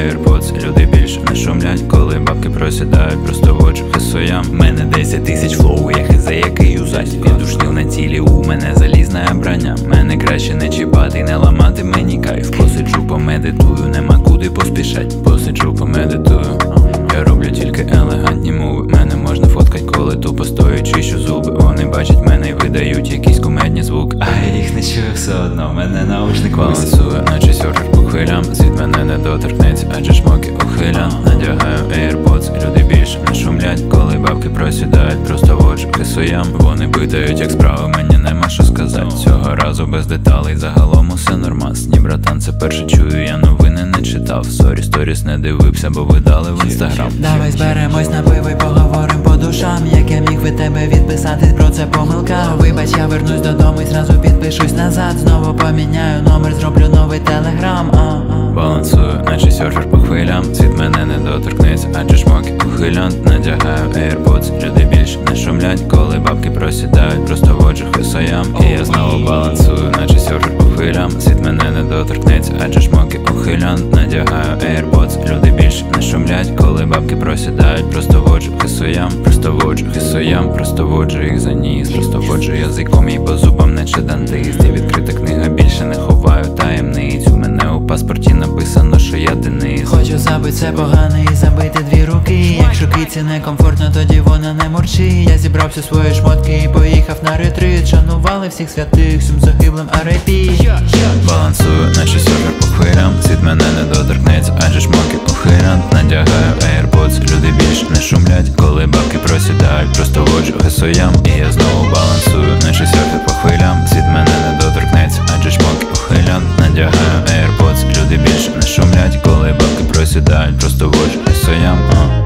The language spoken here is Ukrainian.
AirPods, люди більше не шумлять, коли бабки просідають, просто воджу хисуям. В мене 10 тисяч флоу, я хизе, який юзать. Від душнів на цілі, у мене залізне броня. Мене краще не чіпати, не ламати мені кайф. Посиджу, помедитую, нема куди поспішать. Посиджу, помедитую, я роблю тільки елегантні мови. Мене можна фоткать, коли тупо стою, чищу зуби. Вони бачать мене і видають якісь кумедні звуки. А я їх не чую все одно, мене наушник балансує, наче серфер по хвилям. Світ мене не доторкнеться, адже шмоки ухилян. Надягаю AirPods, люди більше не шумлять, коли бабки просідають, просто воджу хисуям. Вони питають, як справи, мені нема що сказати. Цього разу без деталей, загалом усе нормас. Ні, братан, це перше чую, я новини не читав. Сорі, сторіс не дивився, бо видали в інстаграм. Давай зберемось на пиво й поговорим по душам. Як я міг від тебе відписатись, про це помилка. Вибач, я вернусь додому і зразу підпишусь назад. Знову поміняю номер, зроблю новий телеграм. Балансую, наче серфер по хвилям. Світ мене не доторкнеться, адже шмоки ухилянт. Надягаю AirPods, люди більше не шумлять, коли бабки просідають, просто воджу хисоям. І я знову балансую, наче серфер по хвилям. Світ мене не доторкнеться, адже шмоки ухилянт. Надягаю AirPods, люди більше не шумлять, коли бабки просідають, просто воджу хисоям. Просто воджу хисоям, просто воджу їх за ніс. Просто воджу язиком і по зубам, наче дантист. Я відкрита книга, більше не ховаю таємниць. У мене у паспорті написано, що я Денис. Хочу забити все погане і забити дві руки. Якщо киці некомфортно, тоді вона не мурчить. Я зібрав всі свої шмотки і поїхав на ретрит. Шанували всіх святих, всім загиблим R.I.P. Балансую, наче серфер по хвилям. Світ мене не доторкнеться, адже шмоки ухилянт. Надягаю AirPods, люди більше не шумлять, коли бабки просідають, просто воджу хисоям. І я знову балансую, наче серфер по хвилям. Світ мене не доторкнеться, адже шмоки ухилянт. Надягаю AirPods, люди більше не шумлять, коли бабки просідають, просто воджу хисоям.